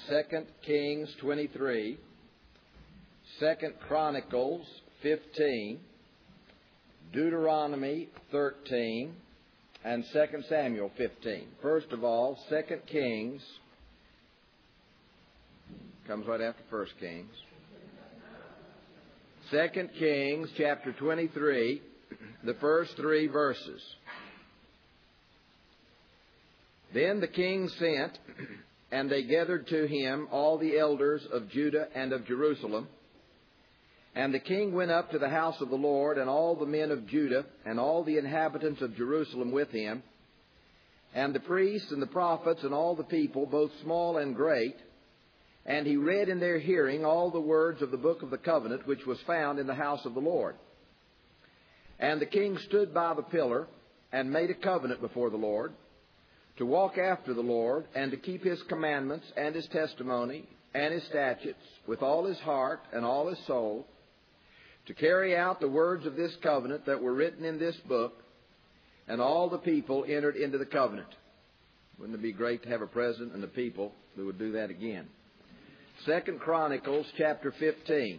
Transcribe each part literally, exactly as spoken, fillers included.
Second Kings twenty-three, Second Chronicles fifteen, Deuteronomy thirteen, and Second Samuel fifteen. First of all, Second Kings comes right after First Kings. Second Kings chapter twenty-three, the first three verses. Then the king sent, and they gathered to him all the elders of Judah and of Jerusalem. And the king went up to the house of the Lord, and all the men of Judah, and all the inhabitants of Jerusalem with him, and the priests and the prophets, and all the people, both small and great. And he read in their hearing all the words of the book of the covenant, which was found in the house of the Lord. And the king stood by the pillar, and made a covenant before the Lord, to walk after the Lord, and to keep his commandments, and his testimony, and his statutes, with all his heart and all his soul, to carry out the words of this covenant that were written in this book. And all the people entered into the covenant. Wouldn't it be great to have a president and a people who would do that again? Second Chronicles chapter fifteen,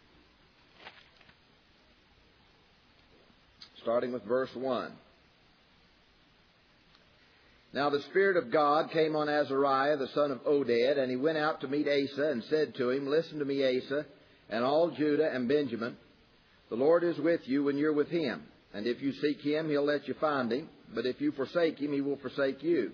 starting with verse one. Now the Spirit of God came on Azariah, the son of Oded, and he went out to meet Asa, and said to him, Listen to me, Asa, and all Judah and Benjamin. The Lord is with you when you're with him. And if you seek him, he'll let you find him. But if you forsake him, he will forsake you.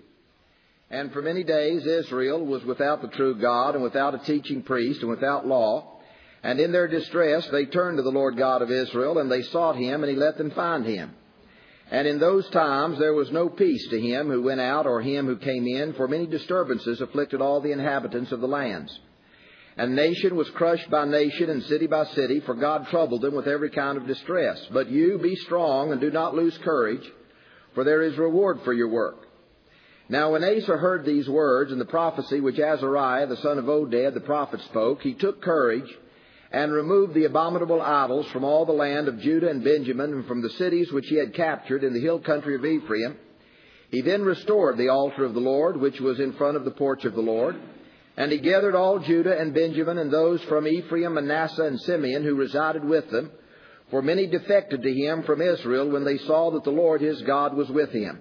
And for many days Israel was without the true God, and without a teaching priest, and without law. And in their distress they turned to the Lord God of Israel, and they sought him, and he let them find him. And in those times there was no peace to him who went out, or him who came in, for many disturbances afflicted all the inhabitants of the lands. And nation was crushed by nation, and city by city, for God troubled them with every kind of distress. But you be strong, and do not lose courage, for there is reward for your work. Now when Asa heard these words, and the prophecy which Azariah the son of Oded the prophet spoke, he took courage, and removed the abominable idols from all the land of Judah and Benjamin, and from the cities which he had captured in the hill country of Ephraim. He then restored the altar of the Lord, which was in front of the porch of the Lord. And he gathered all Judah and Benjamin, and those from Ephraim, Manasseh, and Simeon, who resided with them. For many defected to him from Israel when they saw that the Lord his God was with him.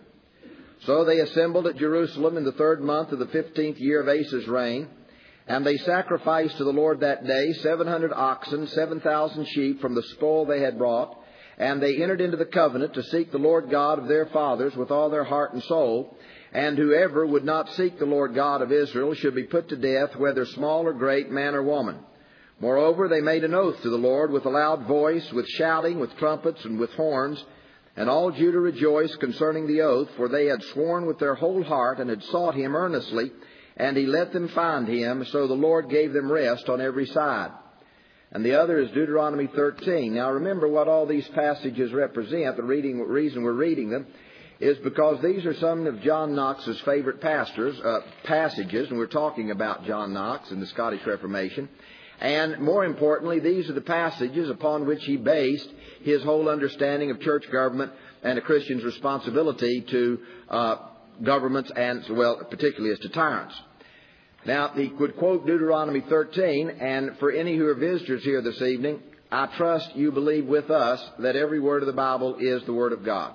So they assembled at Jerusalem in the third month of the fifteenth year of Asa's reign. And they sacrificed to the Lord that day seven hundred oxen, seven thousand sheep from the spoil they had brought. And they entered into the covenant to seek the Lord God of their fathers with all their heart and soul. And whoever would not seek the Lord God of Israel should be put to death, whether small or great, man or woman. Moreover, they made an oath to the Lord with a loud voice, with shouting, with trumpets, and with horns. And all Judah rejoiced concerning the oath, for they had sworn with their whole heart, and had sought him earnestly. And he let them find him, so the Lord gave them rest on every side. And the other is Deuteronomy thirteen. Now remember what all these passages represent. The reading, reason we're reading them is because these are some of John Knox's favorite pastors, uh, passages, and we're talking about John Knox and the Scottish Reformation. And more importantly, these are the passages upon which he based his whole understanding of church government and a Christian's responsibility to uh, governments, and, well, particularly as to tyrants. Now, he would quote Deuteronomy thirteen, and for any who are visitors here this evening, I trust you believe with us that every word of the Bible is the Word of God.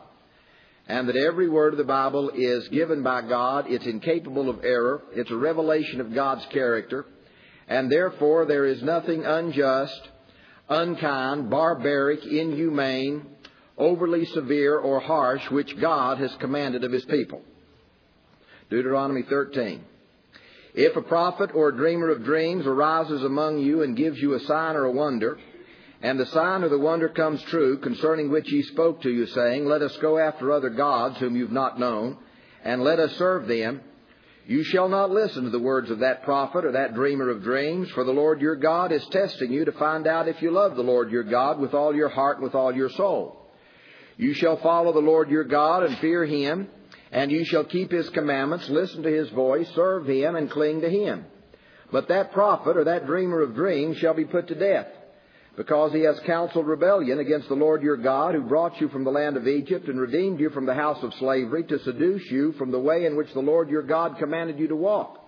And that every word of the Bible is given by God. It's incapable of error. It's a revelation of God's character. And therefore there is nothing unjust, unkind, barbaric, inhumane, overly severe, or harsh which God has commanded of his people. Deuteronomy thirteen. If a prophet or a dreamer of dreams arises among you and gives you a sign or a wonder, and the sign or the wonder comes true, concerning which he spoke to you, saying, Let us go after other gods whom you've not known, and let us serve them, you shall not listen to the words of that prophet or that dreamer of dreams, for the Lord your God is testing you to find out if you love the Lord your God with all your heart and with all your soul. You shall follow the Lord your God and fear him, and you shall keep his commandments, listen to his voice, serve him, and cling to him. But that prophet or that dreamer of dreams shall be put to death, because he has counseled rebellion against the Lord your God, who brought you from the land of Egypt and redeemed you from the house of slavery, to seduce you from the way in which the Lord your God commanded you to walk.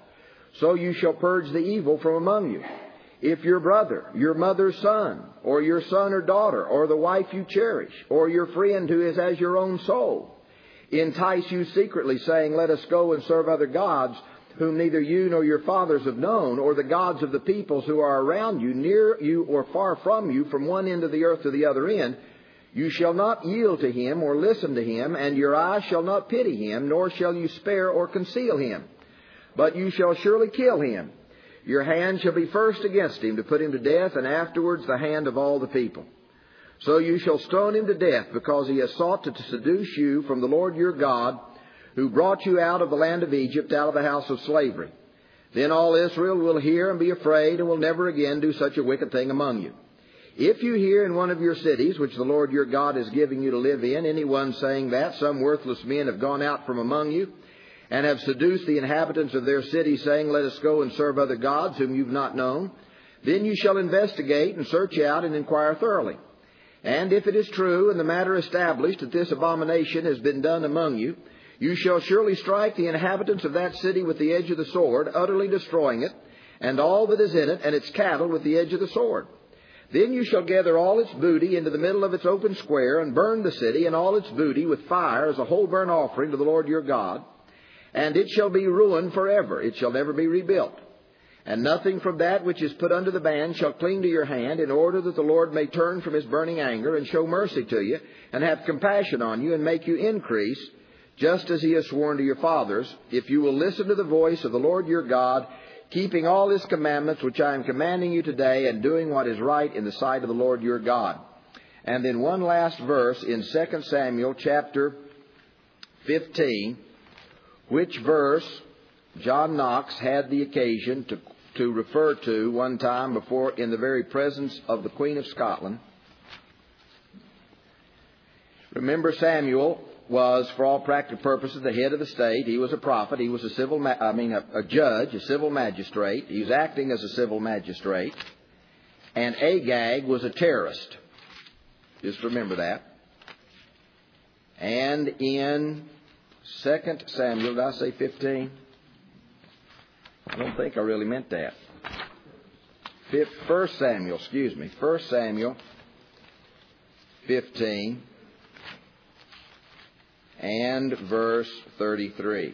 so you shall purge the evil from among you. If your brother, your mother's son, or your son or daughter, or the wife you cherish, or your friend who is as your own soul, entice you secretly, saying, let us go and serve other gods, whom neither you nor your fathers have known, or the gods of the peoples who are around you, near you or far from you, from one end of the earth to the other end, you shall not yield to him or listen to him, and your eyes shall not pity him, nor shall you spare or conceal him. But you shall surely kill him. Your hand shall be first against him to put him to death, and afterwards the hand of all the people. So you shall stone him to death, because he has sought to seduce you from the Lord your God, who brought you out of the land of Egypt, out of the house of slavery. Then all Israel will hear and be afraid, and will never again do such a wicked thing among you. If you hear in one of your cities, which the Lord your God is giving you to live in, anyone saying that some worthless men have gone out from among you, and have seduced the inhabitants of their city, saying, let us go and serve other gods whom you've not known, then you shall investigate and search out and inquire thoroughly. And if it is true and the matter established that this abomination has been done among you, you shall surely strike the inhabitants of that city with the edge of the sword, utterly destroying it, and all that is in it, and its cattle with the edge of the sword. Then you shall gather all its booty into the middle of its open square, and burn the city and all its booty with fire as a whole burnt offering to the Lord your God. And it shall be ruined forever. It shall never be rebuilt. And nothing from that which is put under the ban shall cling to your hand, in order that the Lord may turn from his burning anger, and show mercy to you, and have compassion on you, and make you increase, just as he has sworn to your fathers, if you will listen to the voice of the Lord your God, keeping all his commandments which I am commanding you today, and doing what is right in the sight of the Lord your God. And then one last verse in Second Samuel chapter fifteen, which verse John Knox had the occasion to, to refer to one time before in the very presence of the Queen of Scotland. Remember, Samuel was, for all practical purposes, the head of the state. He was a prophet. He was a civil, ma- I mean, a, a judge, a civil magistrate. He was acting as a civil magistrate. And Agag was a terrorist. Just remember that. And in Second Samuel, did I say fifteen? I don't think I really meant that. Fifth, First Samuel, excuse me. First Samuel fifteen and verse thirty-three.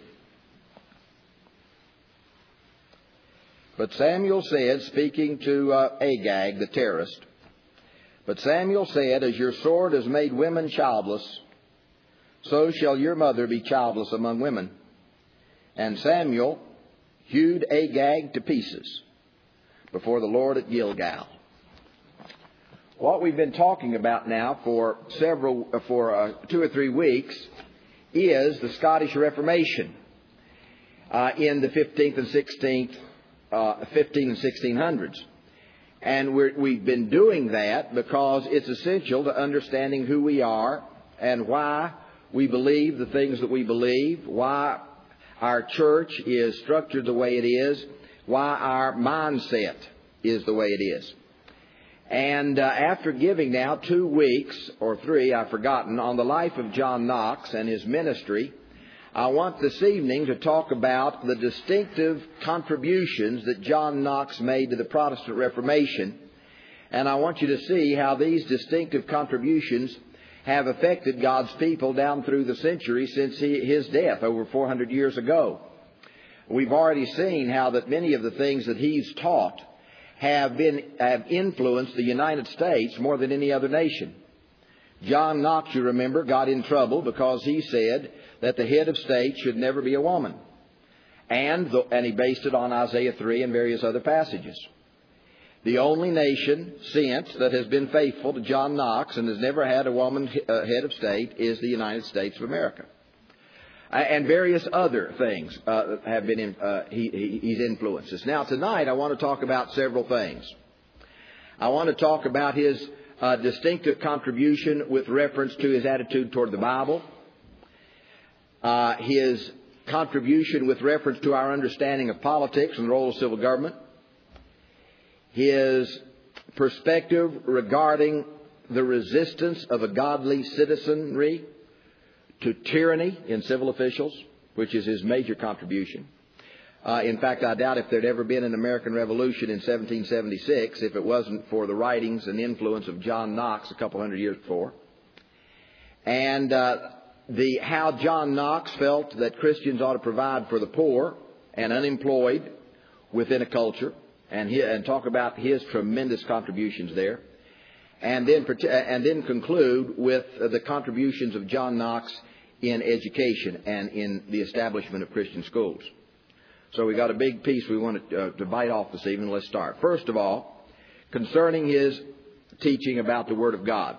But Samuel said, speaking to uh, Agag, the terrorist, but Samuel said, as your sword has made women childless, so shall your mother be childless among women. And Samuel hewed Agag to pieces before the Lord at Gilgal. What we've been talking about now for several, for uh, two or three weeks is the Scottish Reformation uh, in the fifteenth and sixteenth, uh, fifteen and sixteen hundreds. And we're, we've been doing that because it's essential to understanding who we are and why we believe the things that we believe, why our church is structured the way it is, why our mindset is the way it is. And uh, after giving now two weeks, or three, I've forgotten, on the life of John Knox and his ministry, I want this evening to talk about the distinctive contributions that John Knox made to the Protestant Reformation. And I want you to see how these distinctive contributions have affected God's people down through the centuries since he, his death over four hundred years ago. We've already seen how that many of the things that he's taught have been have influenced the United States more than any other nation. John Knox, you remember, got in trouble because he said that the head of state should never be a woman. And, the, and he based it on Isaiah three and various other passages. The only nation since that has been faithful to John Knox and has never had a woman uh, head of state is the United States of America. Uh, and various other things uh, have been in, uh, he, he, he's influenced us. Now tonight I want to talk about several things. I want to talk about his uh, distinctive contribution with reference to his attitude toward the Bible, uh, his contribution with reference to our understanding of politics and the role of civil government, his perspective regarding the resistance of a godly citizenry to tyranny in civil officials, which is his major contribution. Uh, in fact, I doubt if there'd ever been an American Revolution in seventeen seventy-six if it wasn't for the writings and influence of John Knox a couple hundred years before. And uh, the how John Knox felt that Christians ought to provide for the poor and unemployed within a culture, and he, and talk about his tremendous contributions there, and then and then conclude with the contributions of John Knox in education and in the establishment of Christian schools. So we got a big piece we want to, uh, to bite off this evening. Let's start. First of all, concerning his teaching about the Word of God.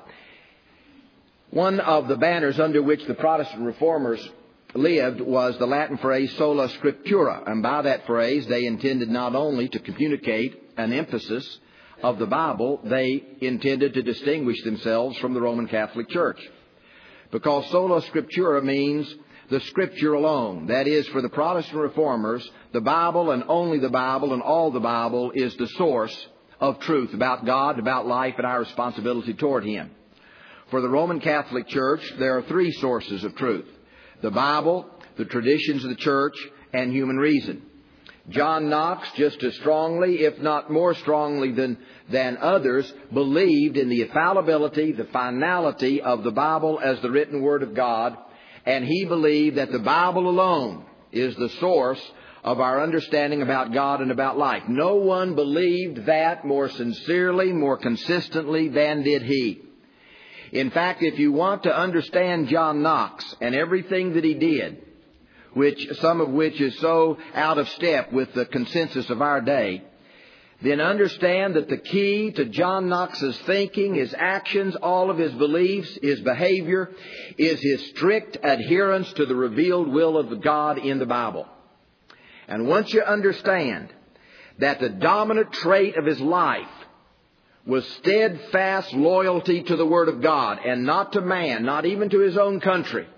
One of the banners under which the Protestant reformers lived was the Latin phrase sola scriptura. And by that phrase, they intended not only to communicate an emphasis of the Bible, they intended to distinguish themselves from the Roman Catholic Church. Because sola scriptura means the Scripture alone. That is, for the Protestant reformers, the Bible and only the Bible and all the Bible is the source of truth about God, about life, and our responsibility toward Him. For the Roman Catholic Church, there are three sources of truth: the Bible, the traditions of the Church, and human reason. John Knox, just as strongly, if not more strongly than, than others, believed in the infallibility, the finality of the Bible as the written Word of God. And he believed that the Bible alone is the source of our understanding about God and about life. No one believed that more sincerely, more consistently than did he. In fact, if you want to understand John Knox and everything that he did, which some of which is so out of step with the consensus of our day, then understand that the key to John Knox's thinking, his actions, all of his beliefs, his behavior, is his strict adherence to the revealed will of God in the Bible. And once you understand that the dominant trait of his life was steadfast loyalty to the Word of God and not to man, not even to his own country.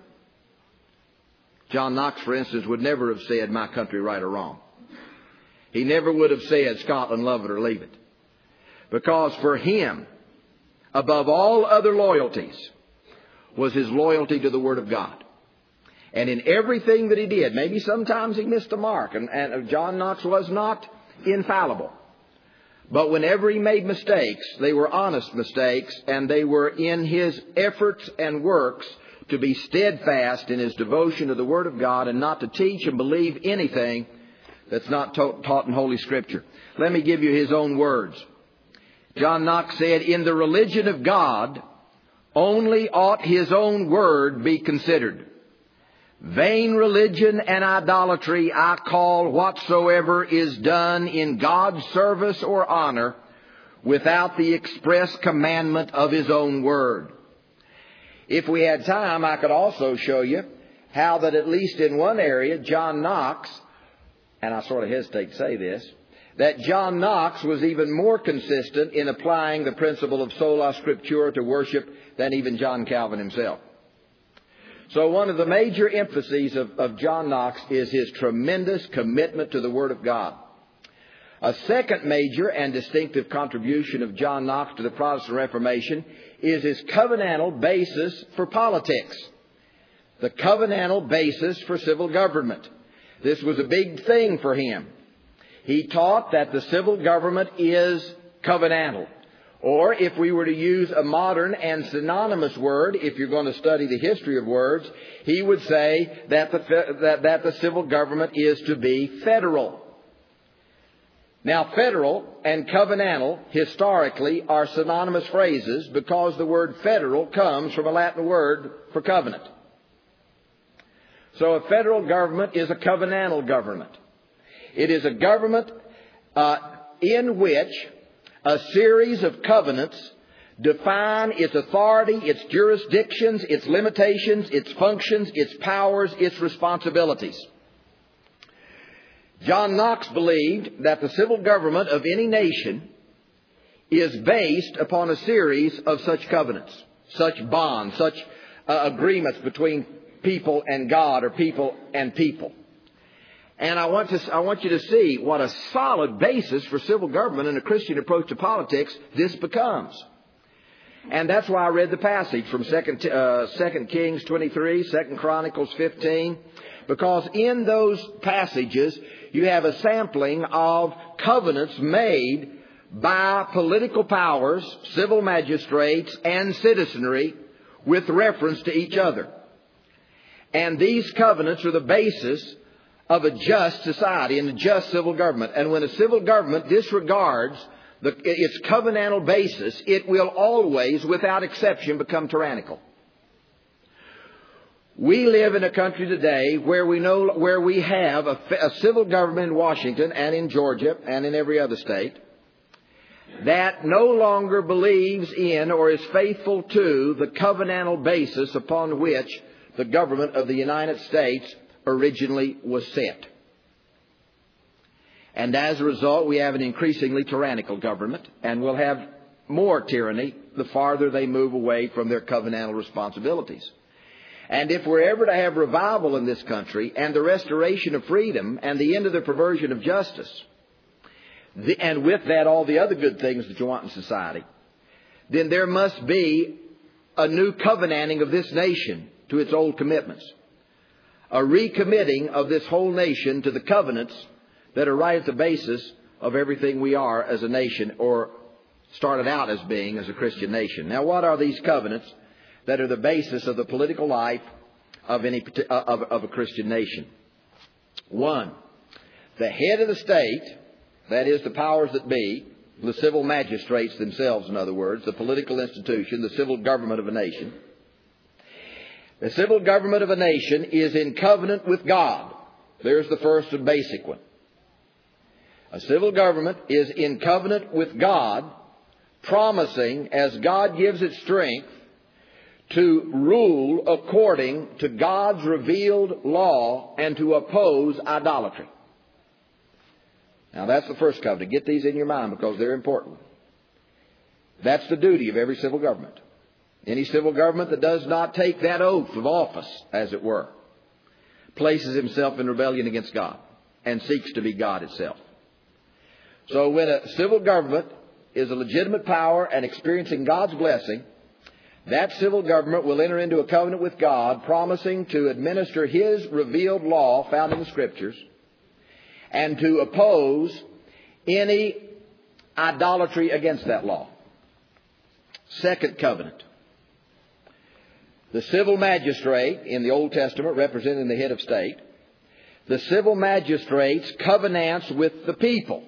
John Knox, for instance, would never have said, "My country, right or wrong." He never would have said, "Scotland, love it or leave it." Because for him, above all other loyalties, was his loyalty to the Word of God. And in everything that he did, maybe sometimes he missed the mark, and, and John Knox was not infallible. But whenever he made mistakes, they were honest mistakes, and they were in his efforts and works to be steadfast in his devotion to the Word of God and not to teach and believe anything that's not taught in Holy Scripture. Let me give you his own words. John Knox said, "In the religion of God, only ought His own word be considered. Vain religion and idolatry I call whatsoever is done in God's service or honor without the express commandment of His own word." If we had time, I could also show you how that at least in one area, John Knox, and I sort of hesitate to say this, that John Knox was even more consistent in applying the principle of sola scriptura to worship than even John Calvin himself. So one of the major emphases of, of John Knox is his tremendous commitment to the Word of God. A second major and distinctive contribution of John Knox to the Protestant Reformation is his covenantal basis for politics. The covenantal basis for civil government. This was a big thing for him. He taught that the civil government is covenantal. Or if we were to use a modern and synonymous word, if you're going to study the history of words, he would say that the, that, that the civil government is to be federal. Now, federal and covenantal historically are synonymous phrases because the word federal comes from a Latin word for covenant. So a federal government is a covenantal government. It is a government uh, in which a series of covenants define its authority, its jurisdictions, its limitations, its functions, its powers, its responsibilities. John Knox believed that the civil government of any nation is based upon a series of such covenants, such bonds, such uh, agreements between people and God, or people and people. And I want to, I want you to see what a solid basis for civil government and a Christian approach to politics this becomes. And that's why I read the passage from Second uh, Second Kings twenty-three, Second Chronicles fifteen, Because in those passages, you have a sampling of covenants made by political powers, civil magistrates, and citizenry with reference to each other. And these covenants are the basis of a just society and a just civil government. And when a civil government disregards the, its covenantal basis, it will always, without exception, become tyrannical. We live in a country today where we know where we have a, a civil government in Washington and in Georgia and in every other state that no longer believes in or is faithful to the covenantal basis upon which the government of the United States originally was set. And as a result, we have an increasingly tyrannical government, and will have more tyranny the farther they move away from their covenantal responsibilities. And if we're ever to have revival in this country and the restoration of freedom and the end of the perversion of justice, the, and with that all the other good things that you want in society, then there must be a new covenanting of this nation to its old commitments. A recommitting of this whole nation to the covenants that are right at the basis of everything we are as a nation, or started out as being as a Christian nation. Now, what are these covenants that are the basis of the political life of any of, of a Christian nation? One, the head of the state, that is the powers that be, the civil magistrates themselves, in other words, the political institution, the civil government of a nation. The civil government of a nation is in covenant with God. There's the first and basic one. A civil government is in covenant with God, promising, as God gives it strength, to rule according to God's revealed law and to oppose idolatry. Now, that's the first covenant. Get these in your mind because they're important. That's the duty of every civil government. Any civil government that does not take that oath of office, as it were, places himself in rebellion against God and seeks to be God itself. So when a civil government is a legitimate power and experiencing God's blessing, that civil government will enter into a covenant with God, promising to administer His revealed law found in the Scriptures and to oppose any idolatry against that law. Second covenant. The civil magistrate in the Old Testament, representing the head of state, the civil magistrates covenants with the people,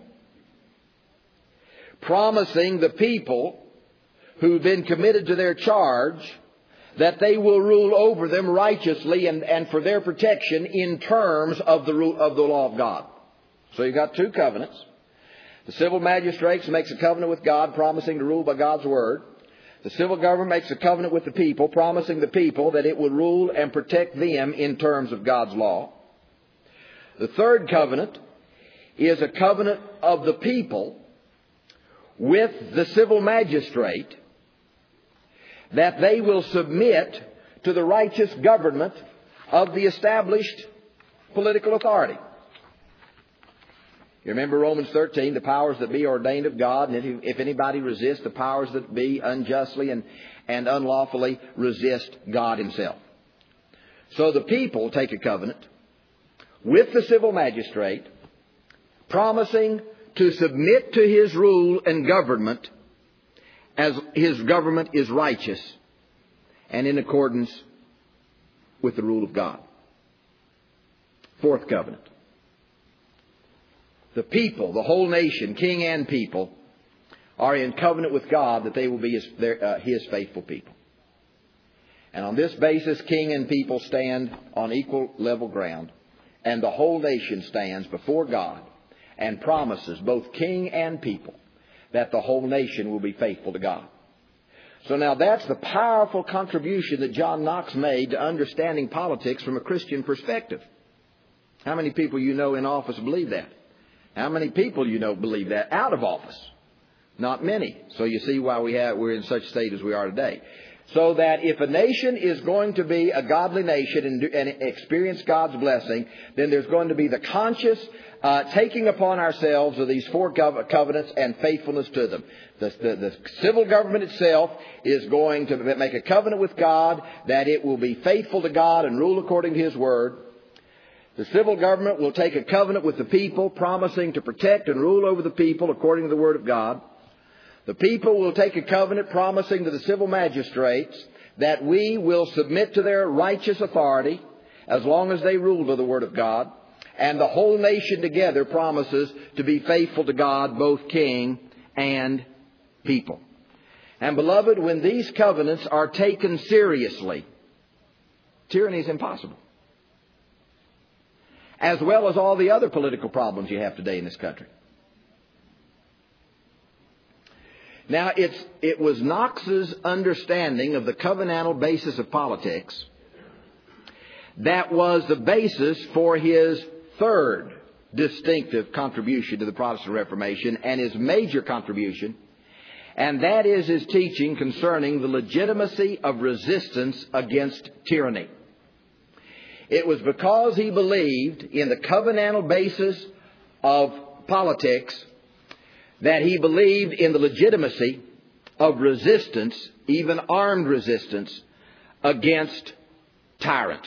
promising the people who've been committed to their charge that they will rule over them righteously and, and for their protection in terms of the rule of the law of God. So you've got two covenants. The civil magistrates makes a covenant with God, promising to rule by God's word. The civil government makes a covenant with the people, promising the people that it will rule and protect them in terms of God's law. The third covenant is a covenant of the people with the civil magistrate, that they will submit to the righteous government of the established political authority. You remember Romans thirteen, the powers that be ordained of God, and if, if anybody resists the powers that be unjustly and, and unlawfully, resist God Himself. So the people take a covenant with the civil magistrate, promising to submit to His rule and government as His government is righteous and in accordance with the rule of God. Fourth covenant. The people, the whole nation, king and people, are in covenant with God that they will be His, their, uh, His faithful people. And on this basis, king and people stand on equal level ground. And the whole nation stands before God and promises, both king and people, that the whole nation will be faithful to God. So now that's the powerful contribution that John Knox made to understanding politics from a Christian perspective. How many people you know in office believe that? How many people you know believe that out of office? Not many. So you see why we have, we're in such state as we are today. So that if a nation is going to be a godly nation and, do, and experience God's blessing, then there's going to be the conscious uh, taking upon ourselves of these four covenants and faithfulness to them. The, the, the civil government itself is going to make a covenant with God that it will be faithful to God and rule according to His word. The civil government will take a covenant with the people, promising to protect and rule over the people according to the Word of God. The people will take a covenant promising to the civil magistrates that we will submit to their righteous authority as long as they rule to the Word of God. And the whole nation together promises to be faithful to God, both king and people. And beloved, when these covenants are taken seriously, tyranny is impossible. As well as all the other political problems you have today in this country. Now, it's, it was Knox's understanding of the covenantal basis of politics that was the basis for his third distinctive contribution to the Protestant Reformation, and his major contribution, and that is his teaching concerning the legitimacy of resistance against tyranny. It was because he believed in the covenantal basis of politics that he believed in the legitimacy of resistance, even armed resistance, against tyrants.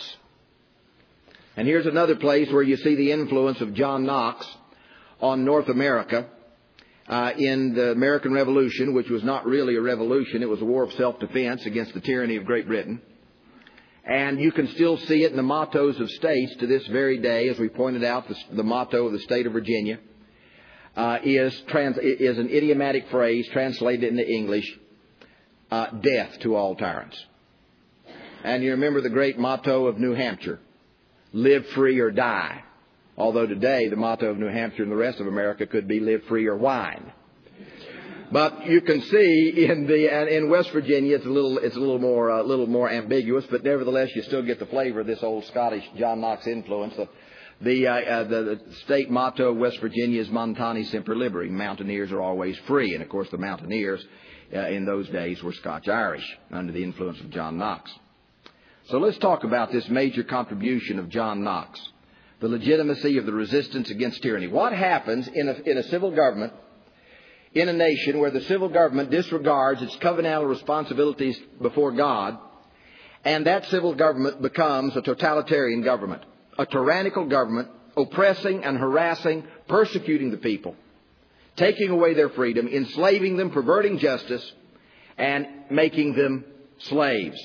And here's another place where you see the influence of John Knox on North America uh, in the American Revolution, which was not really a revolution. It was a war of self-defense against the tyranny of Great Britain. And you can still see it in the mottos of states to this very day. As we pointed out, the, the motto of the state of Virginia uh, is, trans, is an idiomatic phrase translated into English, uh, death to all tyrants. And you remember the great motto of New Hampshire, live free or die. Although today the motto of New Hampshire and the rest of America could be live free or whine. But you can see in the in West Virginia it's a little it's a little more a uh, little more ambiguous, but nevertheless you still get the flavor of this old Scottish John Knox influence. The the, uh, uh, the, the state motto of West Virginia is Montani Semper Liberi. Mountaineers are always free, and of course the mountaineers uh, in those days were Scotch-Irish under the influence of John Knox. So let's talk about this major contribution of John Knox, the legitimacy of the resistance against tyranny. What happens in a, in a civil government, in a nation where the civil government disregards its covenantal responsibilities before God, and that civil government becomes a totalitarian government, a tyrannical government, oppressing and harassing, persecuting the people, taking away their freedom, enslaving them, perverting justice, and making them slaves.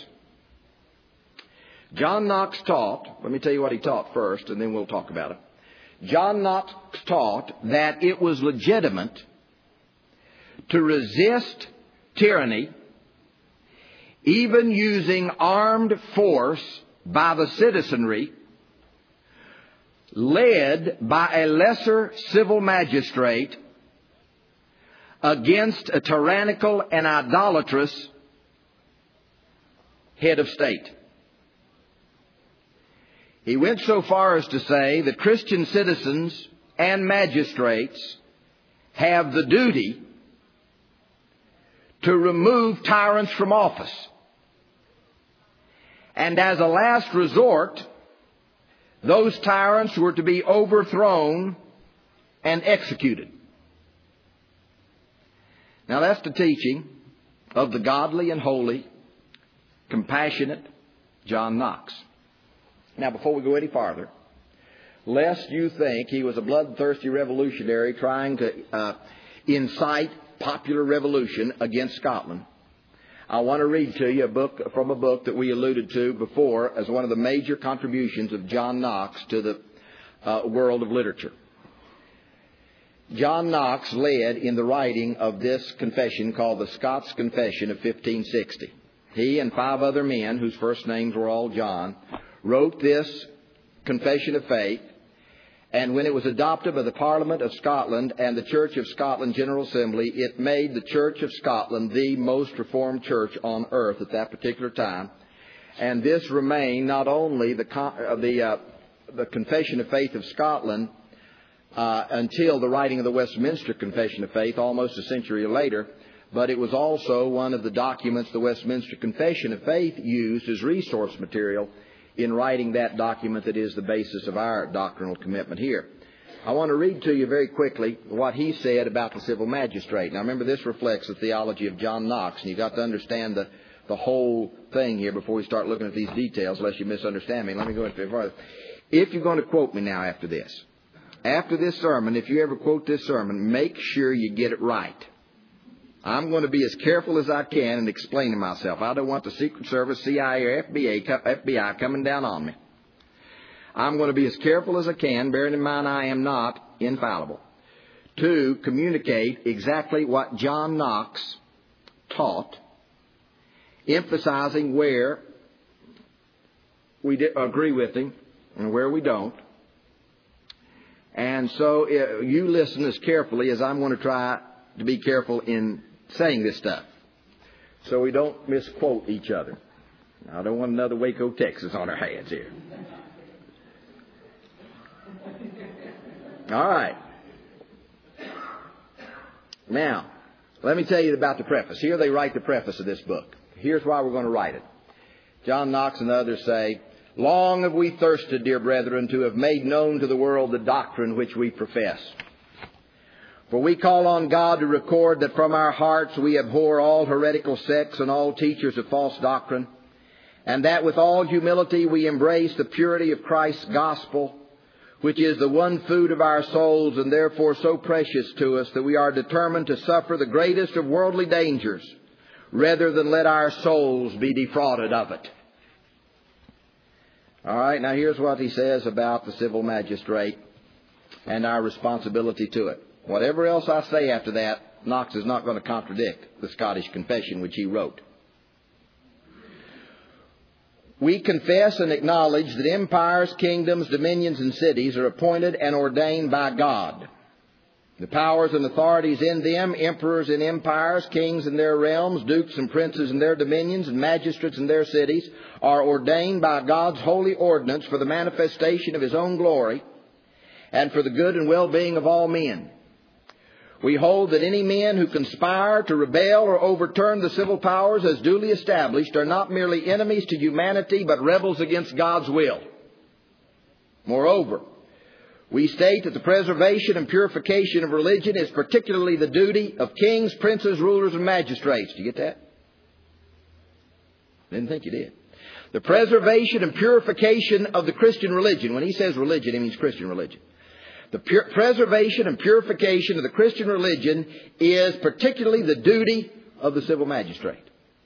John Knox taught, let me tell you what he taught first, and then we'll talk about it. John Knox taught that it was legitimate to resist tyranny, even using armed force by the citizenry, led by a lesser civil magistrate against a tyrannical and idolatrous head of state. He went so far as to say that Christian citizens and magistrates have the duty to remove tyrants from office. And as a last resort, those tyrants were to be overthrown and executed. Now that's the teaching of the godly and holy, compassionate John Knox. Now, before we go any farther, lest you think he was a bloodthirsty revolutionary trying to uh, incite popular revolution against Scotland, I want to read to you a book from a book that we alluded to before as one of the major contributions of John Knox to the uh, world of literature. John Knox led in the writing of this confession called the Scots Confession of fifteen sixty. He and five other men, whose first names were all John, wrote this confession of faith, and when it was adopted by the Parliament of Scotland and the Church of Scotland General Assembly, it made the Church of Scotland the most reformed church on earth at that particular time. And this remained not only the uh, the, uh, the Confession of Faith of Scotland uh, until the writing of the Westminster Confession of Faith almost a century later, but it was also one of the documents the Westminster Confession of Faith used as resource material in writing that document that is the basis of our doctrinal commitment here. I want to read to you very quickly what he said about the civil magistrate. Now remember, this reflects the theology of John Knox, and you've got to understand the, the whole thing here before we start looking at these details, lest you misunderstand me. Let me go into it further. if you're going to quote me now after this, after this sermon, if you ever quote this sermon, make sure you get it right. I'm going to be as careful as I can in explaining myself. I don't want the Secret Service, C I A, or F B I coming down on me. I'm going to be as careful as I can, bearing in mind I am not infallible, to communicate exactly what John Knox taught, emphasizing where we agree with him and where we don't. And so uh, you listen as carefully as I'm going to try to be careful in saying this stuff, so we don't misquote each other. I don't want another Waco, Texas on our hands here. All right. Now, let me tell you about the preface. Here they write the preface of this book. Here's why we're going to write it. John Knox and others say, "Long have we thirsted, dear brethren, to have made known to the world the doctrine which we profess. For we call on God to record that from our hearts we abhor all heretical sects and all teachers of false doctrine, and that with all humility we embrace the purity of Christ's gospel, which is the one food of our souls and therefore so precious to us that we are determined to suffer the greatest of worldly dangers rather than let our souls be defrauded of it." All right, now here's what he says about the civil magistrate and our responsibility to it. Whatever else I say after that, Knox is not going to contradict the Scottish Confession which he wrote. "We confess and acknowledge that empires, kingdoms, dominions, and cities are appointed and ordained by God. The powers and authorities in them, emperors in empires, kings in their realms, dukes and princes in their dominions, and magistrates in their cities, are ordained by God's holy ordinance for the manifestation of His own glory and for the good and well-being of all men. We hold that any men who conspire to rebel or overturn the civil powers as duly established are not merely enemies to humanity, but rebels against God's will. Moreover, we state that the preservation and purification of religion is particularly the duty of kings, princes, rulers, and magistrates." Do you get that? Didn't think you did. The preservation and purification of the Christian religion. When he says religion, he means Christian religion. The pure, preservation and purification of the Christian religion is particularly the duty of the civil magistrate.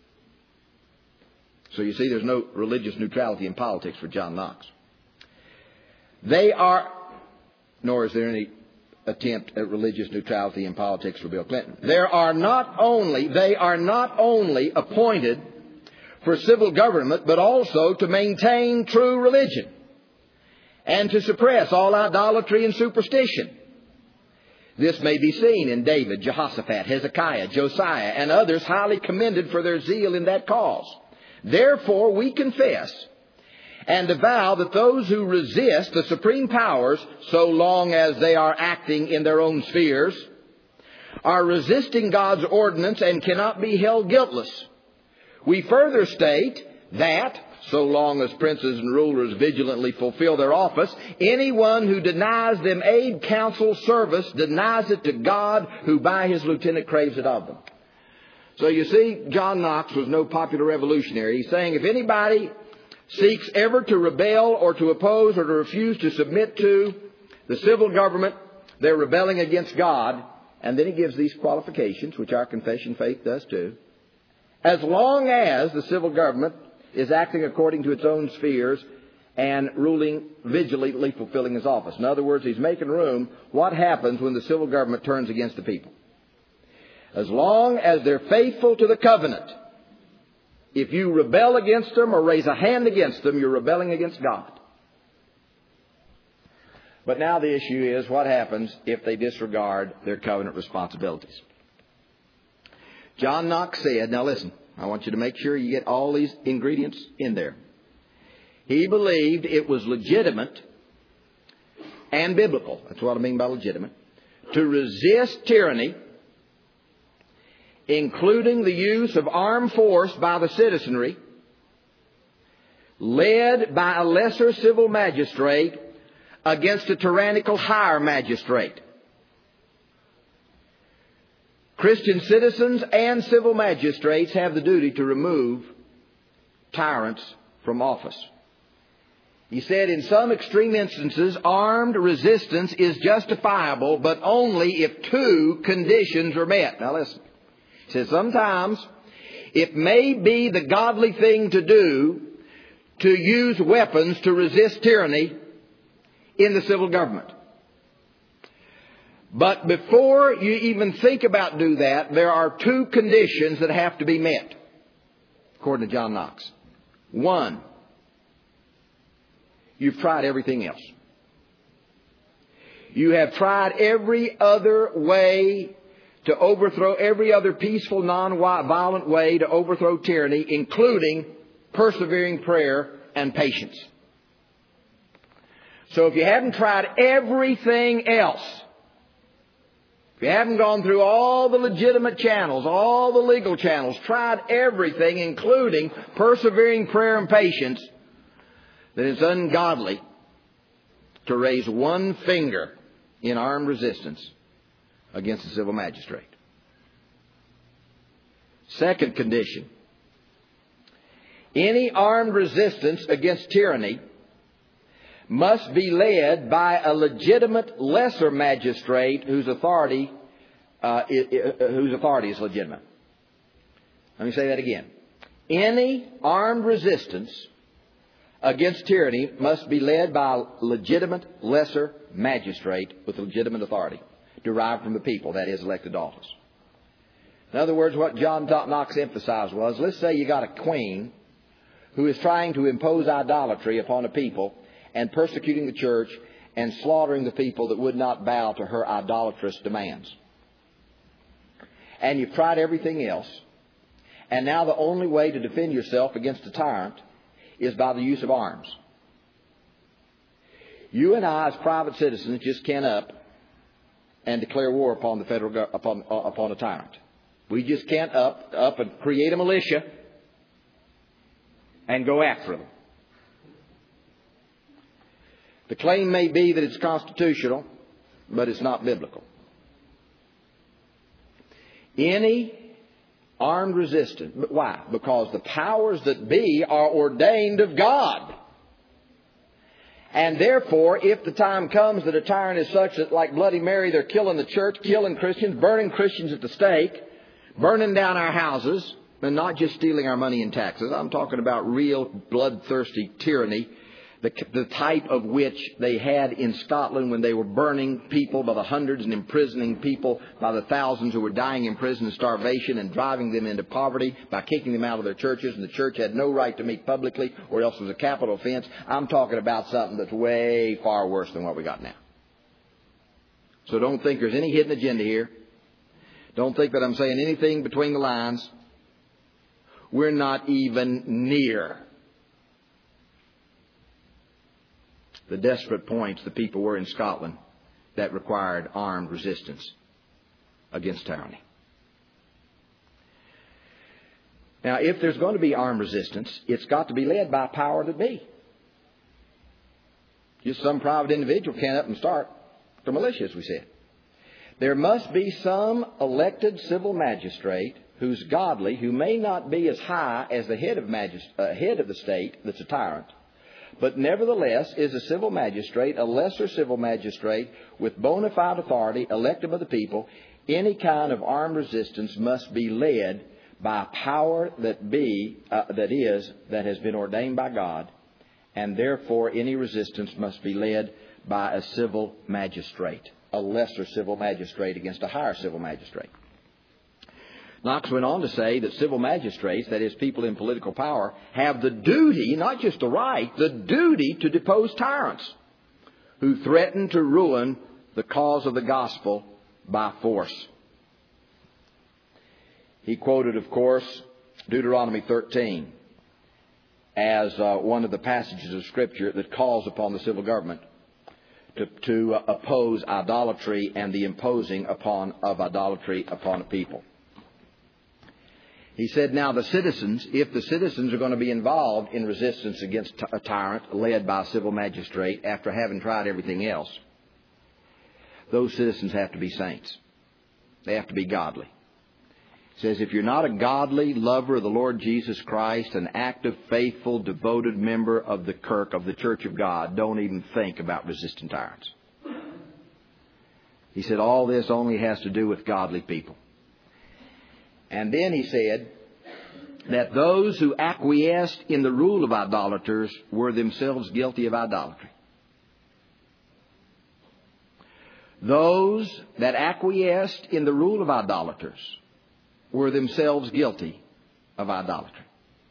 So you see, there's no religious neutrality in politics for John Knox. They are, nor is there any attempt at religious neutrality in politics for Bill Clinton. There are not only, they are not only appointed for civil government, but also to maintain true religion and to suppress all idolatry and superstition. This may be seen in David, Jehoshaphat, Hezekiah, Josiah, and others highly commended for their zeal in that cause. Therefore, we confess and avow that those who resist the supreme powers, so long as they are acting in their own spheres, are resisting God's ordinance and cannot be held guiltless. We further state that, so long as princes and rulers vigilantly fulfill their office, anyone who denies them aid, counsel, service, denies it to God, who by His lieutenant craves it of them. So you see, John Knox was no popular revolutionary. He's saying if anybody seeks ever to rebel or to oppose or to refuse to submit to the civil government, they're rebelling against God. And then he gives these qualifications, which our confession faith does too. As long as the civil government is acting according to its own spheres and ruling vigilantly, fulfilling his office. In other words, he's making room. What happens when the civil government turns against the people? As long as they're faithful to the covenant. If you rebel against them or raise a hand against them, you're rebelling against God. But now the issue is, what happens if they disregard their covenant responsibilities? John Knox said, now listen, I want you to make sure you get all these ingredients in there. He believed it was legitimate and biblical, that's what I mean by legitimate, to resist tyranny, including the use of armed force by the citizenry, led by a lesser civil magistrate against a tyrannical higher magistrate. Christian citizens and civil magistrates have the duty to remove tyrants from office. He said, in some extreme instances, armed resistance is justifiable, but only if two conditions are met. Now listen. He says, sometimes it may be the godly thing to do to use weapons to resist tyranny in the civil government. But before you even think about do that, there are two conditions that have to be met, according to John Knox. One, you've tried everything else. You have tried every other way to overthrow, every other peaceful, non-violent way to overthrow tyranny, including persevering prayer and patience. So if you haven't tried everything else, if you haven't gone through all the legitimate channels, all the legal channels, tried everything, including persevering prayer and patience, then it's ungodly to raise one finger in armed resistance against a civil magistrate. Second condition. Any armed resistance against tyranny must be led by a legitimate lesser magistrate whose authority, uh, whose authority is legitimate. Let me say that again. Any armed resistance against tyranny must be led by a legitimate lesser magistrate with legitimate authority derived from the people, that is, elected office. In other words, what John Knox emphasized was, let's say you got a queen who is trying to impose idolatry upon a people and persecuting the church and slaughtering the people that would not bow to her idolatrous demands. And you've tried everything else. And now the only way to defend yourself against a tyrant is by the use of arms. You and I, as private citizens, just can't up and declare war upon the federal upon uh, upon a tyrant. We just can't up up and create a militia and go after them. The claim may be that it's constitutional, but it's not biblical. Any armed resistance. But why? Because the powers that be are ordained of God. And therefore, if the time comes that a tyrant is such that, like Bloody Mary, they're killing the church, killing Christians, burning Christians at the stake, burning down our houses, and not just stealing our money in taxes. I'm talking about real bloodthirsty tyranny, the, the type of which they had in Scotland when they were burning people by the hundreds and imprisoning people by the thousands who were dying in prison and starvation and driving them into poverty by kicking them out of their churches, and the church had no right to meet publicly or else it was a capital offense. I'm talking about something that's way far worse than what we got now. So don't think there's any hidden agenda here. Don't think that I'm saying anything between the lines. We're not even near the desperate points the people were in Scotland that required armed resistance against tyranny. Now, if there's going to be armed resistance, it's got to be led by power that be. Just some private individual can't up and start the militia, as we said. There must be some elected civil magistrate who's godly, who may not be as high as the head of, magist- uh, head of the state that's a tyrant, but nevertheless is a civil magistrate, a lesser civil magistrate with bona fide authority, elected by the people. Any kind of armed resistance must be led by power that be, uh, that is, that has been ordained by God, and therefore any resistance must be led by a civil magistrate, a lesser civil magistrate against a higher civil magistrate. Knox went on to say that civil magistrates, that is, people in political power, have the duty, not just the right, the duty to depose tyrants who threaten to ruin the cause of the gospel by force. He quoted, of course, Deuteronomy thirteen as uh, one of the passages of Scripture that calls upon the civil government to, to uh, oppose idolatry and the imposing upon of idolatry upon a people. He said, now the citizens, if the citizens are going to be involved in resistance against a tyrant led by a civil magistrate after having tried everything else, those citizens have to be saints. They have to be godly. says, if you're not a godly lover of the Lord Jesus Christ, an active, faithful, devoted member of the Kirk, of the Church of God, don't even think about resisting tyrants. He said, all this only has to do with godly people. And then he said that those who acquiesced in the rule of idolaters were themselves guilty of idolatry. Those that acquiesced in the rule of idolaters were themselves guilty of idolatry.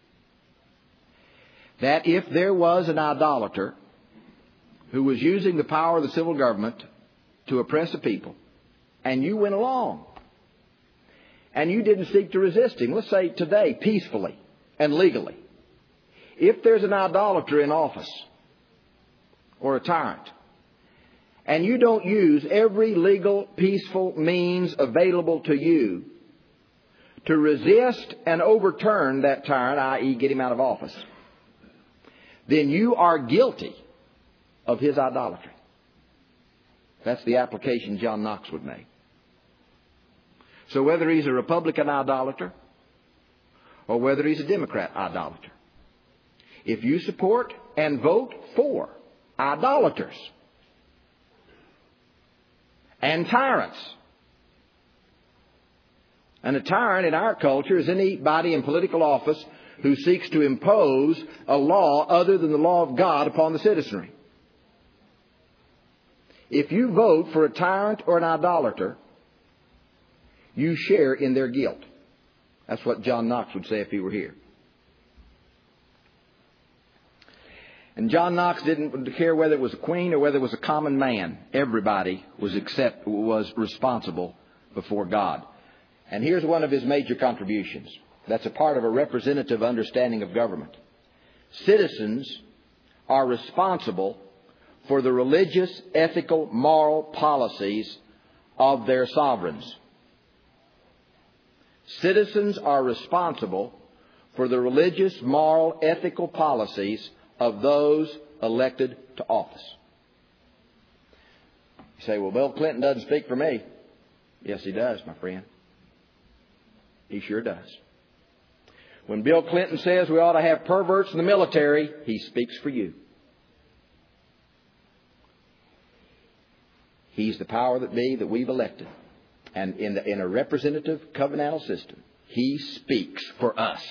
That if there was an idolater who was using the power of the civil government to oppress a people, and you went along, and you didn't seek to resist him, let's say today, peacefully and legally. If there's an idolater in office, or a tyrant, and you don't use every legal, peaceful means available to you to resist and overturn that tyrant, that is get him out of office, then you are guilty of his idolatry. That's the application John Knox would make. So whether he's a Republican idolater or whether he's a Democrat idolater, if you support and vote for idolaters and tyrants, and a tyrant in our culture is anybody in political office who seeks to impose a law other than the law of God upon the citizenry. If you vote for a tyrant or an idolater, you share in their guilt. That's what John Knox would say if he were here. And John Knox didn't care whether it was a queen or whether it was a common man. Everybody was accept, was responsible before God. And here's one of his major contributions. That's a part of a representative understanding of government. Citizens are responsible for the religious, ethical, moral policies of their sovereigns. Citizens are responsible for the religious, moral, ethical policies of those elected to office. You say, well, Bill Clinton doesn't speak for me. Yes, he does, my friend. He sure does. When Bill Clinton says we ought to have perverts in the military, he speaks for you. He's the power that be that we've elected. And in, the, in a representative covenantal system, he speaks for us.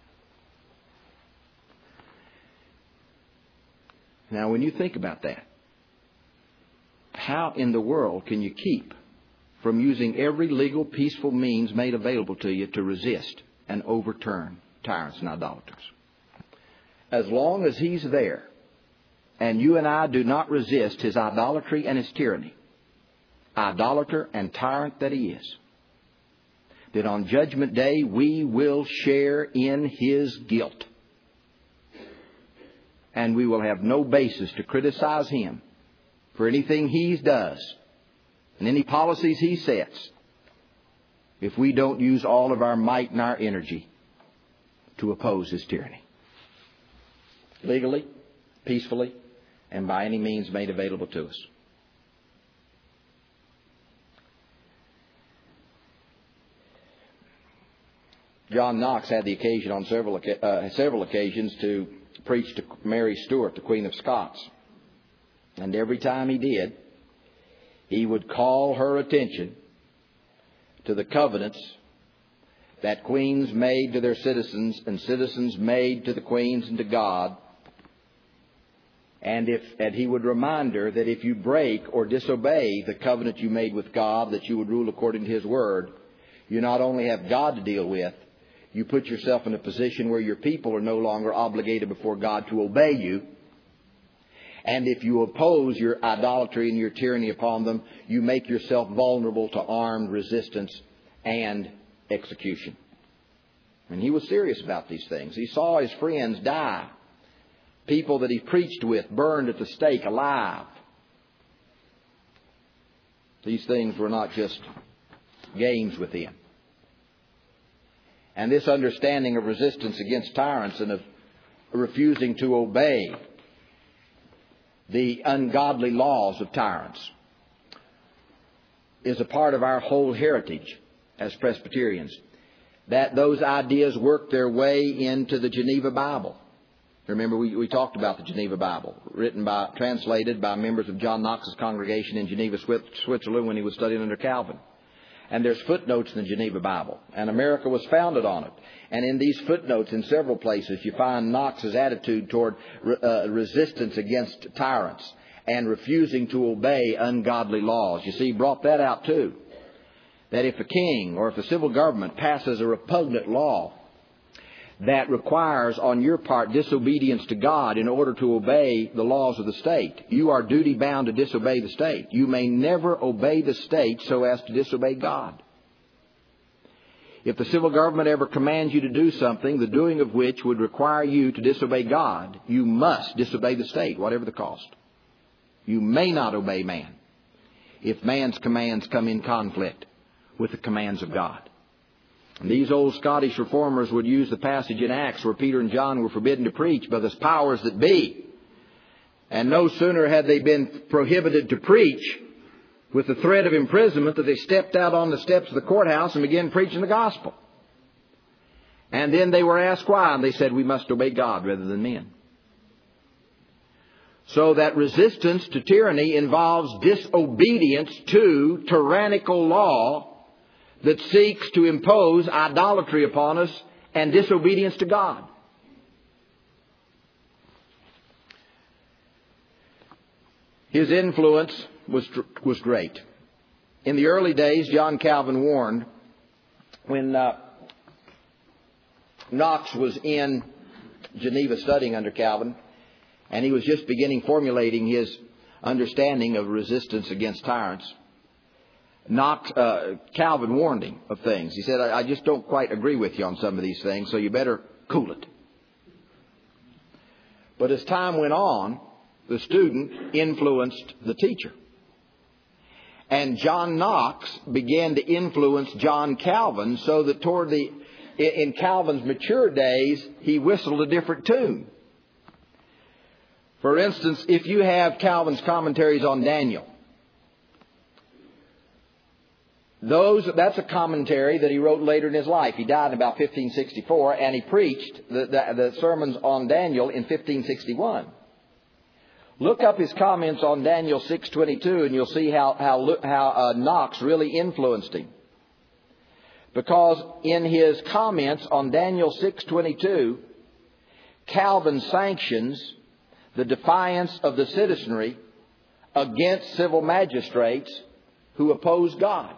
Now, when you think about that, how in the world can you keep from using every legal, peaceful means made available to you to resist and overturn tyrants and idolaters? As long as he's there and you and I do not resist his idolatry and his tyranny, idolater and tyrant that he is, that on Judgment Day we will share in his guilt. And we will have no basis to criticize him for anything he does and any policies he sets if we don't use all of our might and our energy to oppose his tyranny. Legally, peacefully, and by any means made available to us. John Knox had the occasion on several uh, several occasions to preach to Mary Stuart, the Queen of Scots. And every time he did, he would call her attention to the covenants that queens made to their citizens and citizens made to the queens and to God. And if and he would remind her that if you break or disobey the covenant you made with God, that you would rule according to his word, you not only have God to deal with, you put yourself in a position where your people are no longer obligated before God to obey you. And if you oppose your idolatry and your tyranny upon them, you make yourself vulnerable to armed resistance and execution. And he was serious about these things. He saw his friends die. People that he preached with burned at the stake alive. These things were not just games with him. And this understanding of resistance against tyrants and of refusing to obey the ungodly laws of tyrants is a part of our whole heritage as Presbyterians. that those ideas worked their way into the Geneva Bible. Remember, we, we talked about the Geneva Bible, written by, translated by members of John Knox's congregation in Geneva, Switzerland, when he was studying under Calvin. And there's footnotes in the Geneva Bible. And America was founded on it. And in these footnotes, in several places, you find Knox's attitude toward uh, resistance against tyrants and refusing to obey ungodly laws. You see, he brought that out too. That if a king or if a civil government passes a repugnant law that requires on your part disobedience to God in order to obey the laws of the state, you are duty bound to disobey the state. You may never obey the state so as to disobey God. If the civil government ever commands you to do something, the doing of which would require you to disobey God, you must disobey the state, whatever the cost. You may not obey man if man's commands come in conflict with the commands of God. And these old Scottish reformers would use the passage in Acts where Peter and John were forbidden to preach by the powers that be. And no sooner had they been prohibited to preach with the threat of imprisonment that they stepped out on the steps of the courthouse and began preaching the gospel. And then they were asked why, and they said, we must obey God rather than men. So that resistance to tyranny involves disobedience to tyrannical law that seeks to impose idolatry upon us and disobedience to God. His influence was was great. In the early days, John Calvin warned when uh, Knox was in Geneva studying under Calvin, and he was just beginning formulating his understanding of resistance against tyrants. Knox, uh, Calvin warned him of things. He said, I, I just don't quite agree with you on some of these things, so you better cool it. But as time went on, the student influenced the teacher. And John Knox began to influence John Calvin so that toward the, in Calvin's mature days, he whistled a different tune. For instance, if you have Calvin's commentaries on Daniel, Those, that's a commentary that he wrote later in his life. He died in about fifteen sixty-four, and he preached the, the, the sermons on Daniel in fifteen sixty-one. Look up his comments on Daniel six twenty-two, and you'll see how, how, how uh, Knox really influenced him. Because in his comments on Daniel six twenty-two, Calvin sanctions the defiance of the citizenry against civil magistrates who oppose God.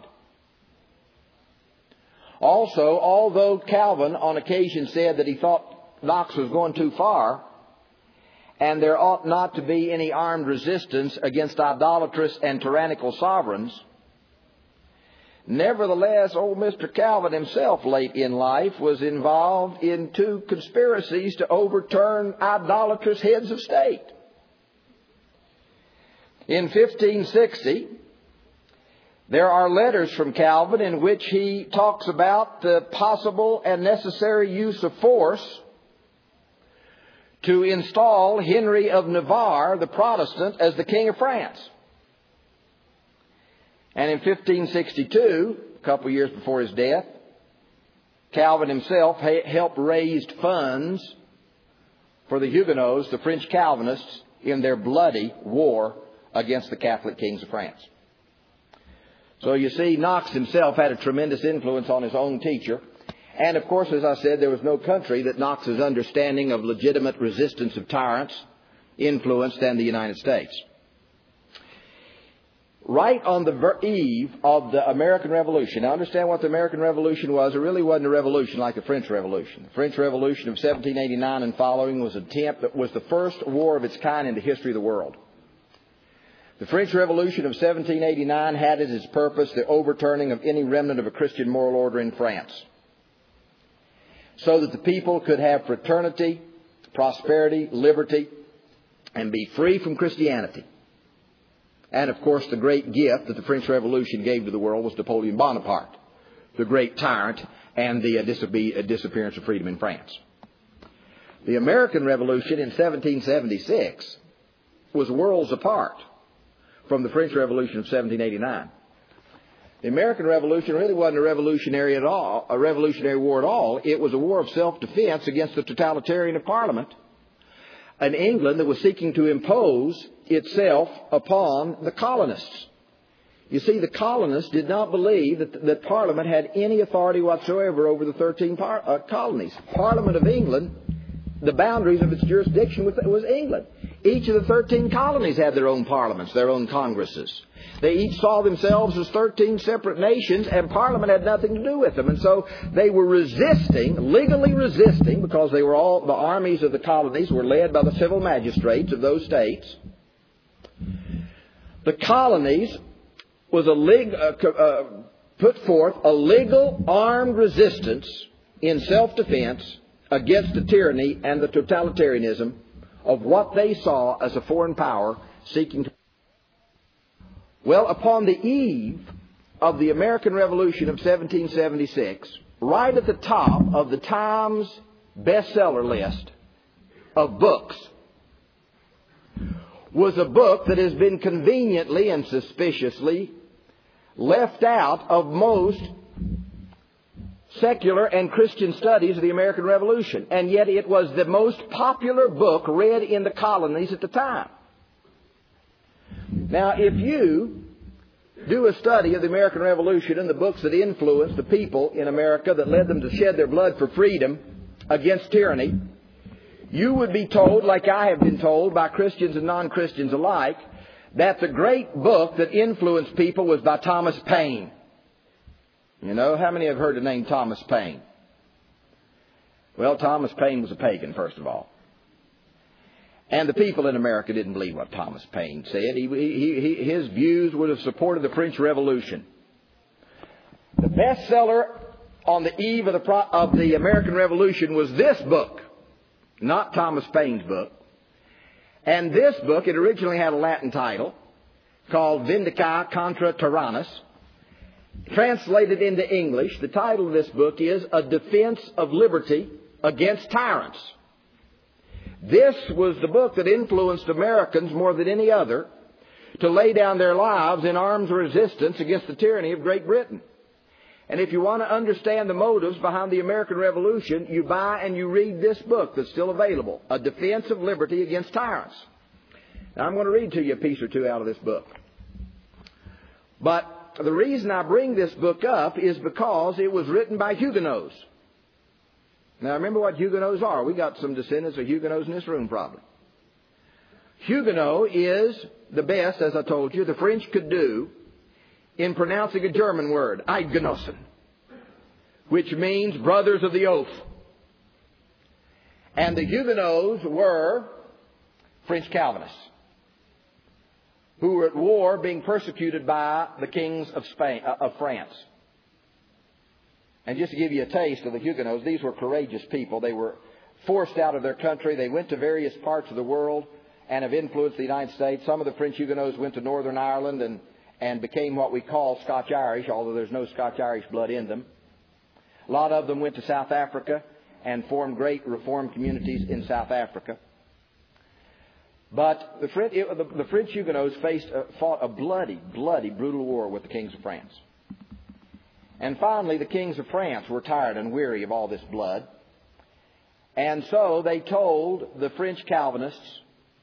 Also, although Calvin on occasion said that he thought Knox was going too far, and there ought not to be any armed resistance against idolatrous and tyrannical sovereigns, nevertheless, old Mister Calvin himself late in life was involved in two conspiracies to overturn idolatrous heads of state. In fifteen sixty, there are letters from Calvin in which he talks about the possible and necessary use of force to install Henry of Navarre, the Protestant, as the King of France. And in fifteen sixty-two, a couple of years before his death, Calvin himself helped raise funds for the Huguenots, the French Calvinists, in their bloody war against the Catholic kings of France. So you see, Knox himself had a tremendous influence on his own teacher. And of course, as I said, there was no country that Knox's understanding of legitimate resistance of tyrants influenced than the United States. Right on the eve of the American Revolution. Now understand what the American Revolution was. It really wasn't a revolution like the French Revolution. The French Revolution of seventeen eighty-nine and following was an attempt that was the first war of its kind in the history of the world. The French Revolution of seventeen eighty-nine had as its purpose the overturning of any remnant of a Christian moral order in France, so that the people could have fraternity, prosperity, liberty, and be free from Christianity. And of course, the great gift that the French Revolution gave to the world was Napoleon Bonaparte, the great tyrant and the uh, disobe- uh, disappearance of freedom in France. The American Revolution in seventeen seventy-six was worlds apart from the French Revolution of seventeen eighty-nine. The American Revolution really wasn't a revolutionary at all, a revolutionary war at all. It was a war of self-defense against the totalitarian of Parliament, an England that was seeking to impose itself upon the colonists. You see, the colonists did not believe that, that Parliament had any authority whatsoever over the thirteen par- uh, colonies. Parliament of England, the boundaries of its jurisdiction was, was England. Each of the thirteen colonies had their own parliaments, their own congresses. They each saw themselves as thirteen separate nations, and Parliament had nothing to do with them. And so they were resisting, legally resisting, because they were all, the armies of the colonies were led by the civil magistrates of those states. The colonies was a leg, uh, uh, put forth a legal armed resistance in self-defense against the tyranny and the totalitarianism of what they saw as a foreign power seeking to... Well, upon the eve of the American Revolution of seventeen seventy-six, right at the top of the Times bestseller list of books was a book that has been conveniently and suspiciously left out of most secular and Christian studies of the American Revolution. And yet it was the most popular book read in the colonies at the time. Now, if you do a study of the American Revolution and the books that influenced the people in America, that led them to shed their blood for freedom against tyranny, you would be told, like I have been told by Christians and non-Christians alike, that the great book that influenced people was by Thomas Paine. You know, how many have heard the name Thomas Paine? Well, Thomas Paine was a pagan, first of all. And the people in America didn't believe what Thomas Paine said. He, he, he, his views would have supported the French Revolution. The bestseller on the eve of the, of the American Revolution was this book, not Thomas Paine's book. And this book, it originally had a Latin title called Vindicat contra Tyrannus. Translated into English, the title of this book is A Defense of Liberty Against Tyrants. This was the book that influenced Americans more than any other to lay down their lives in armed resistance against the tyranny of Great Britain. And if you want to understand the motives behind the American Revolution, you buy and you read this book that's still available, A Defense of Liberty Against Tyrants. Now, I'm going to read to you a piece or two out of this book. But the reason I bring this book up is because it was written by Huguenots. Now, remember what Huguenots are. We got some descendants of Huguenots in this room, probably. Huguenot is the best, as I told you, the French could do in pronouncing a German word, Eidgenossen, which means brothers of the oath. And the Huguenots were French Calvinists who were at war being persecuted by the kings of Spain, uh, of France. And just to give you a taste of the Huguenots, these were courageous people. They were forced out of their country. They went to various parts of the world and have influenced the United States. Some of the French Huguenots went to Northern Ireland and, and became what we call Scotch-Irish, although there's no Scotch-Irish blood in them. A lot of them went to South Africa and formed great reform communities in South Africa. But the French, it, the, the French Huguenots faced, uh, fought a bloody, bloody, brutal war with the kings of France. And finally, the kings of France were tired and weary of all this blood. And so they told the French Calvinists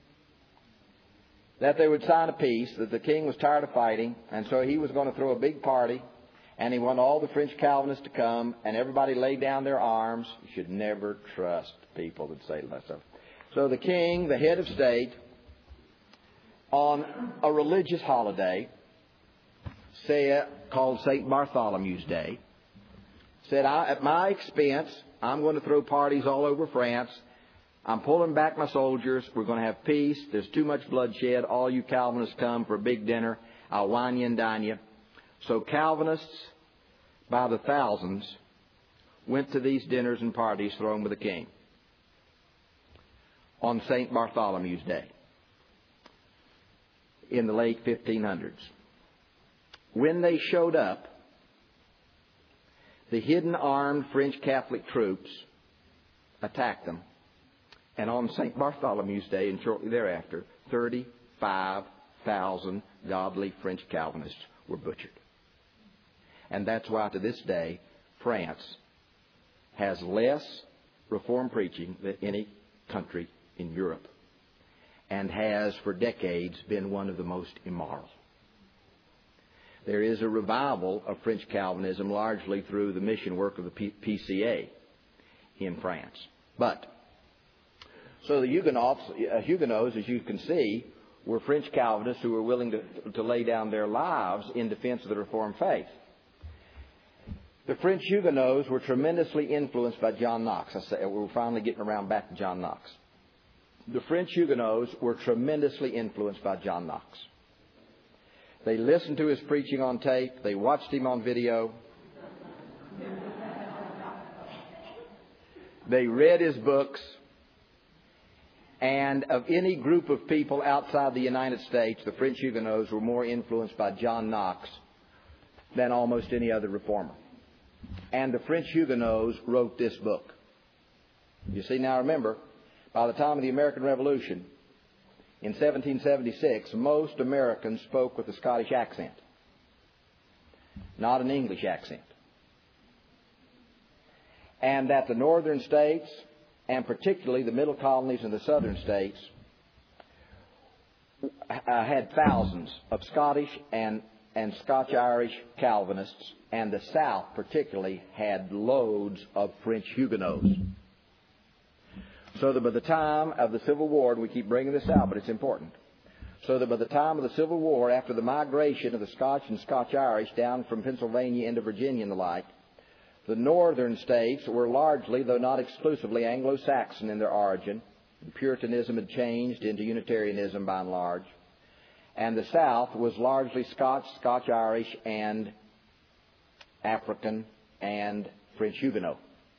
that they would sign a peace, that the king was tired of fighting, and so he was going to throw a big party, and he wanted all the French Calvinists to come, and everybody laid down their arms. You should never trust people that say that stuff. So the king, the head of state, on a religious holiday, say, called Saint Bartholomew's Day, said, I, at my expense, I'm going to throw parties all over France. I'm pulling back my soldiers. We're going to have peace. There's too much bloodshed. All you Calvinists come for a big dinner. I'll wine you and dine you. So Calvinists, by the thousands, went to these dinners and parties thrown with the king on Saint Bartholomew's Day in the late fifteen hundreds. When they showed up, the hidden armed French Catholic troops attacked them. And on Saint Bartholomew's Day and shortly thereafter, thirty-five thousand godly French Calvinists were butchered. And that's why to this day, France has less Reformed preaching than any country in Europe, and has for decades been one of the most immoral. There is a revival of French Calvinism largely through the mission work of the P C A in France. But, so the Huguenots, uh, Huguenots, as you can see, were French Calvinists who were willing to, to lay down their lives in defense of the Reformed faith. The French Huguenots were tremendously influenced by John Knox. I say, we're finally getting around back to John Knox. The French Huguenots were tremendously influenced by John Knox. They listened to his preaching on tape. They watched him on video. They read his books. And of any group of people outside the United States, the French Huguenots were more influenced by John Knox than almost any other reformer. And the French Huguenots wrote this book. You see, now remember, by the time of the American Revolution, in seventeen seventy-six, most Americans spoke with a Scottish accent, not an English accent. And that the northern states, and particularly the middle colonies and the southern states, had thousands of Scottish and, and Scotch-Irish Calvinists, and the South particularly had loads of French Huguenots. So that by the time of the Civil War, and we keep bringing this out, but it's important, so that by the time of the Civil War, after the migration of the Scotch and Scotch-Irish down from Pennsylvania into Virginia and the like, the northern states were largely, though not exclusively, Anglo-Saxon in their origin. Puritanism had changed into Unitarianism by and large. And the South was largely Scotch, Scotch-Irish, and African and French Huguenot.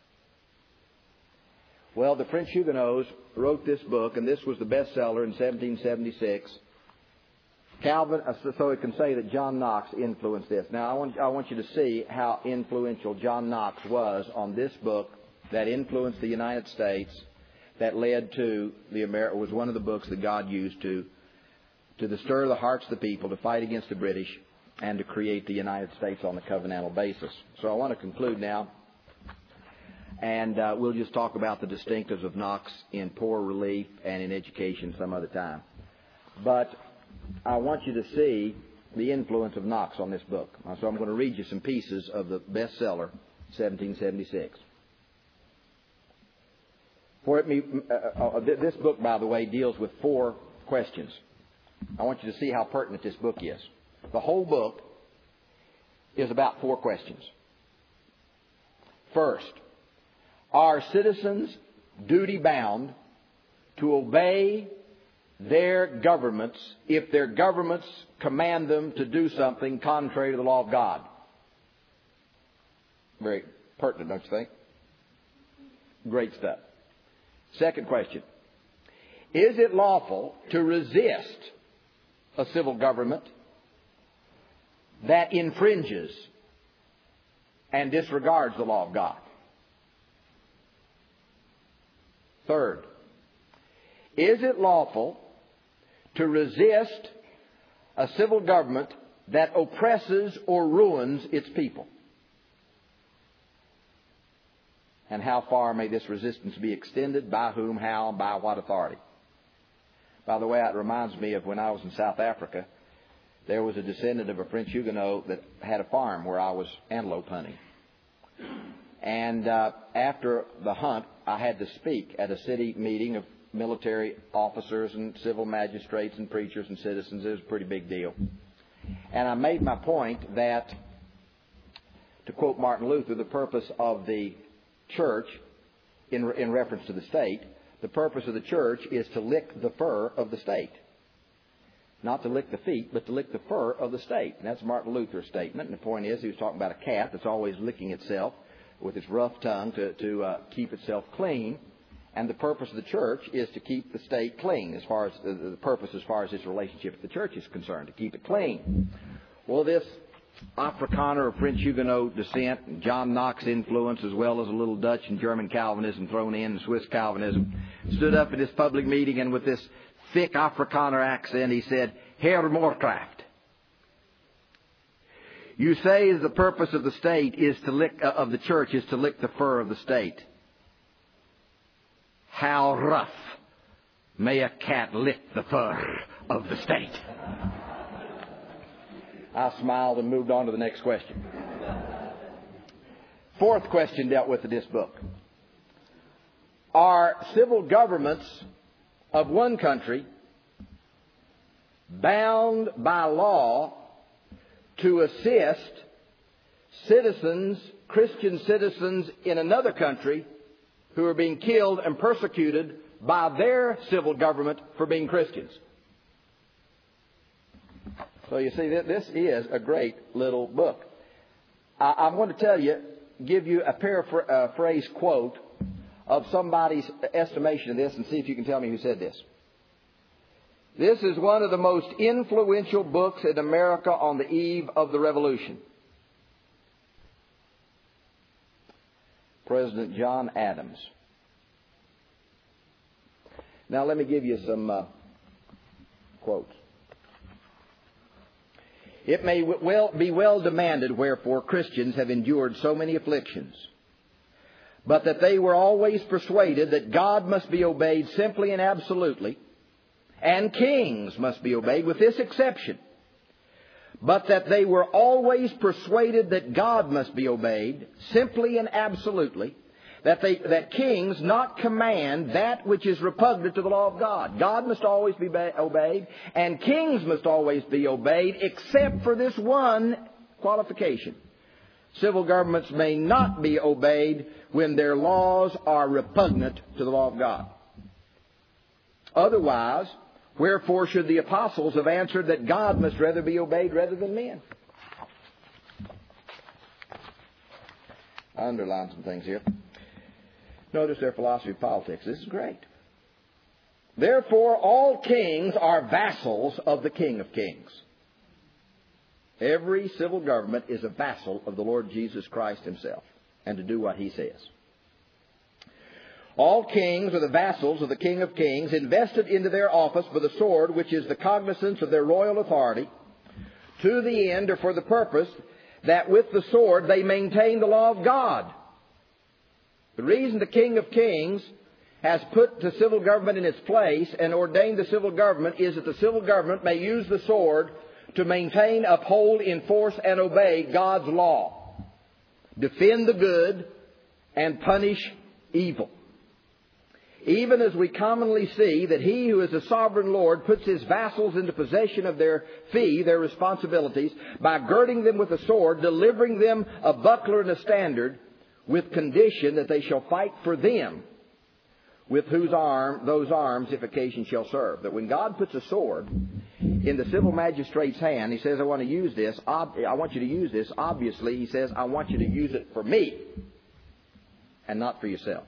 Well, the French Huguenots wrote this book, and this was the bestseller in seventeen seventy-six. Calvin, so we can say that John Knox influenced this. Now, I want, I want you to see how influential John Knox was on this book that influenced the United States, that led to the Amer- was one of the books that God used to to stir the hearts of the people, to fight against the British, and to create the United States on a covenantal basis. So I want to conclude now, and uh, we'll just talk about the distinctives of Knox in poor relief and in education some other time. But I want you to see the influence of Knox on this book. So I'm going to read you some pieces of the bestseller, seventeen seventy-six. For it, uh, uh, this book, by the way, deals with four questions. I want you to see how pertinent this book is. The whole book is about four questions. First, are citizens duty-bound to obey their governments if their governments command them to do something contrary to the law of God? Very pertinent, don't you think? Great stuff. Second question. Is it lawful to resist a civil government that infringes and disregards the law of God? Third, is it lawful to resist a civil government that oppresses or ruins its people? And how far may this resistance be extended? By whom, how, and by what authority? By the way, it reminds me of when I was in South Africa. There was a descendant of a French Huguenot that had a farm where I was antelope hunting. And uh, after the hunt, I had to speak at a city meeting of military officers and civil magistrates and preachers and citizens. It was a pretty big deal. And I made my point that, to quote Martin Luther, the purpose of the church, in, in reference to the state, the purpose of the church is to lick the fur of the state. Not to lick the feet, but to lick the fur of the state. And that's Martin Luther's statement. And the point is, he was talking about a cat that's always licking itself with its rough tongue to, to uh, keep itself clean. And the purpose of the church is to keep the state clean, as far as uh, the purpose as far as its relationship with the church is concerned, to keep it clean. Well, this Afrikaner of French Huguenot descent, and John Knox influence, as well as a little Dutch and German Calvinism thrown in, and Swiss Calvinism, stood up at this public meeting, and with this thick Afrikaner accent, he said, "Herr Moorcraft, You say the purpose of the state is to lick, uh, of the church is to lick the fur of the state. How rough may a cat lick the fur of the state? I smiled and moved on to the next question. Fourth question dealt with in this book. Are civil governments of one country bound by law to assist citizens, Christian citizens in another country who are being killed and persecuted by their civil government for being Christians? So you see, this is a great little book. I'm going to tell you, give you a paraphrase quote of somebody's estimation of this and see if you can tell me who said this. This is one of the most influential books in America on the eve of the Revolution. President John Adams. Now let me give you some uh, quotes. It may well be well demanded, wherefore Christians have endured so many afflictions, but that they were always persuaded that God must be obeyed simply and absolutely, and kings must be obeyed with this exception, but that they were always persuaded that God must be obeyed simply and absolutely, that they that kings not command that which is repugnant to the law of God. God must always be obeyed, and kings must always be obeyed, except for this one qualification. Civil governments may not be obeyed when their laws are repugnant to the law of God. Otherwise, wherefore should the apostles have answered that God must rather be obeyed rather than men? I underlined some things here. Notice their philosophy of politics. This is great. Therefore, all kings are vassals of the King of Kings. Every civil government is a vassal of the Lord Jesus Christ Himself, and to do what He says. All kings are the vassals of the King of Kings, invested into their office with a sword, which is the cognizance of their royal authority, to the end or for the purpose that with the sword they maintain the law of God. The reason the King of Kings has put the civil government in its place and ordained the civil government is that the civil government may use the sword to maintain, uphold, enforce, and obey God's law, defend the good, and punish evil. Even as we commonly see that He who is a sovereign Lord puts His vassals into possession of their fee, their responsibilities, by girding them with a sword, delivering them a buckler and a standard, with condition that they shall fight for them, with whose arm, those arms, if occasion shall serve. That when God puts a sword in the civil magistrate's hand, He says, I want to use this, I want you to use this. Obviously, He says, I want you to use it for me and not for yourself.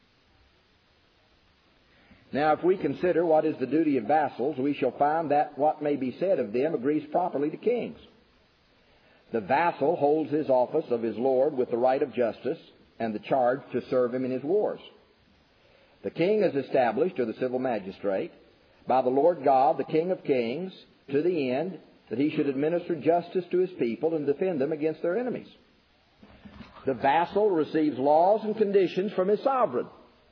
Now, if we consider what is the duty of vassals, we shall find that what may be said of them agrees properly to kings. The vassal holds his office of his lord with the right of justice and the charge to serve him in his wars. The king is established, or the civil magistrate, by the Lord God, the King of Kings, to the end that He should administer justice to His people and defend them against their enemies. The vassal receives laws and conditions from his sovereign.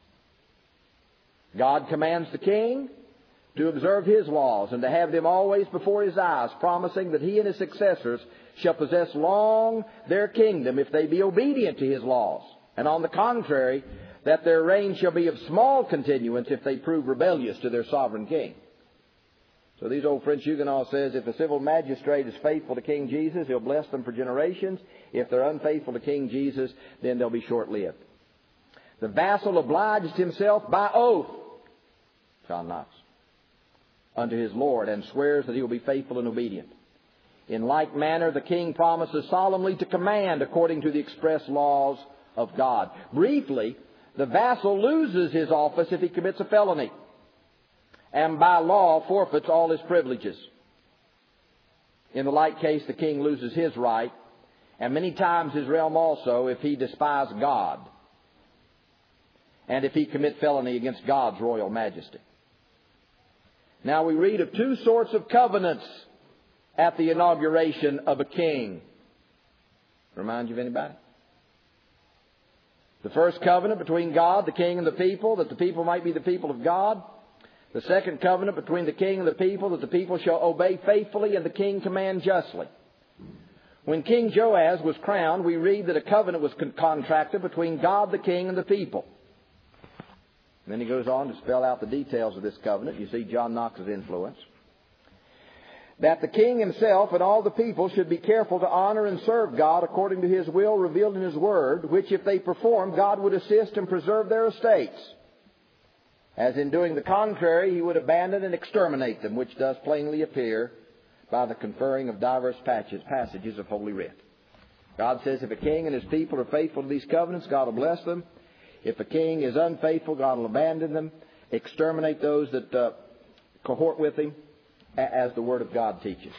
God commands the king to observe His laws and to have them always before His eyes, promising that He and His successors shall possess long their kingdom if they be obedient to His laws. And on the contrary, that their reign shall be of small continuance if they prove rebellious to their sovereign king. So these old French Huguenots says, if a civil magistrate is faithful to King Jesus, He'll bless them for generations. If they're unfaithful to King Jesus, then they'll be short-lived. The vassal obliged himself by oath, John Knox, unto his Lord, and swears that he will be faithful and obedient. In like manner, the king promises solemnly to command according to the express laws of God. Briefly, the vassal loses his office if he commits a felony, and by law forfeits all his privileges. In the like case, the king loses his right, and many times his realm also, if he despise God, and if he commit felony against God's royal majesty. Now we read of two sorts of covenants at the inauguration of a king. Remind you of anybody? The first covenant between God, the king, and the people, that the people might be the people of God. The second covenant between the king and the people, that the people shall obey faithfully and the king command justly. When King Joaz was crowned, we read that a covenant was con- contracted between God, the king, and the people. And then he goes on to spell out the details of this covenant. You see John Knox's influence. That the king himself and all the people should be careful to honor and serve God according to His will revealed in His word, which if they perform, God would assist and preserve their estates. As in doing the contrary, He would abandon and exterminate them, which does plainly appear by the conferring of diverse passages of Holy Writ. God says if a king and his people are faithful to these covenants, God will bless them. If a king is unfaithful, God will abandon them, exterminate those that uh, cohort with him, as the Word of God teaches.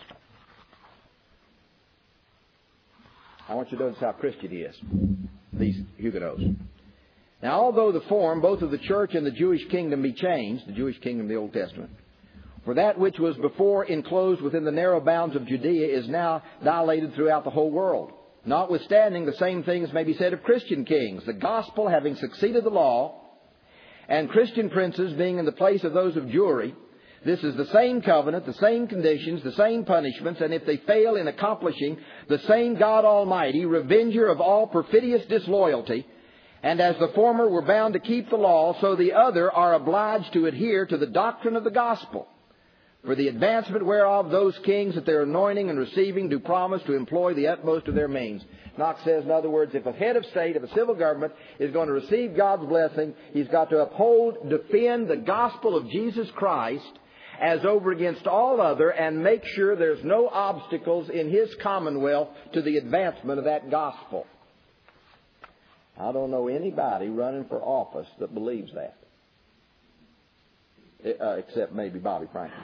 I want you to notice how Christian he is, these Huguenots. Now, although the form, both of the church and the Jewish kingdom, be changed, the Jewish kingdom of the Old Testament, for that which was before enclosed within the narrow bounds of Judea is now dilated throughout the whole world. Notwithstanding, the same things may be said of Christian kings, the gospel having succeeded the law, and Christian princes being in the place of those of Jewry. This is the same covenant, the same conditions, the same punishments, and if they fail in accomplishing, the same God Almighty, revenger of all perfidious disloyalty, and as the former were bound to keep the law, so the other are obliged to adhere to the doctrine of the gospel. For the advancement whereof those kings that their anointing and receiving do promise to employ the utmost of their means. Knox says, in other words, if a head of state, if a civil government is going to receive God's blessing, he's got to uphold, defend the gospel of Jesus Christ as over against all other, and make sure there's no obstacles in his commonwealth to the advancement of that gospel. I don't know anybody running for office that believes that, uh, except maybe Bobby Franklin.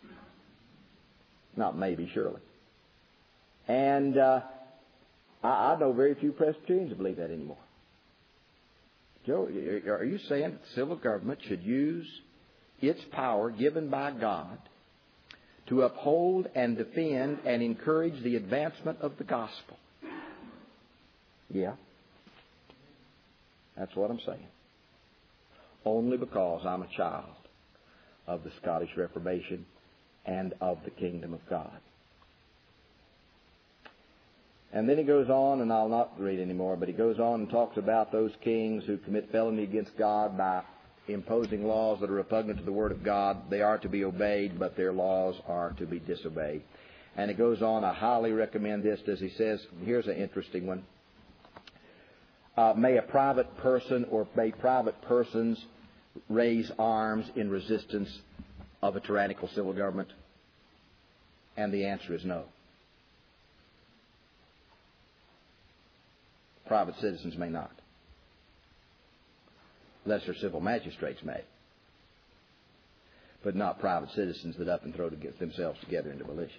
Not maybe, surely. And uh, I, I know very few Presbyterians that believe that anymore. Joe, are you saying that the civil government should use its power given by God to uphold and defend and encourage the advancement of the gospel? Yeah. That's what I'm saying. Only because I'm a child of the Scottish Reformation and of the kingdom of God. And then he goes on, and I'll not read anymore, but he goes on and talks about those kings who commit felony against God by imposing laws that are repugnant to the Word of God. They are to be obeyed, but their laws are to be disobeyed. And it goes on, I highly recommend this, as he says, here's an interesting one. Uh, may a private person or may private persons raise arms in resistance of a tyrannical civil government? And the answer is no. Private citizens may not. Lesser civil magistrates may. But not private citizens that up and throw to get themselves together into militia.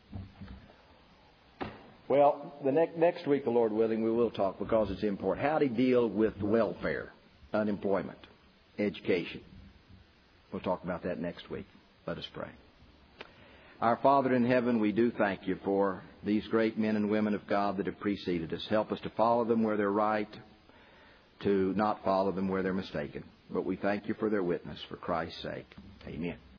Well, the ne- next week, the Lord willing, we will talk, because it's important, how to deal with welfare, unemployment, education. We'll talk about that next week. Let us pray. Our Father in heaven, we do thank you for these great men and women of God that have preceded us. Help us to follow them where they're right, to not follow them where they're mistaken. But we thank you for their witness, for Christ's sake. Amen.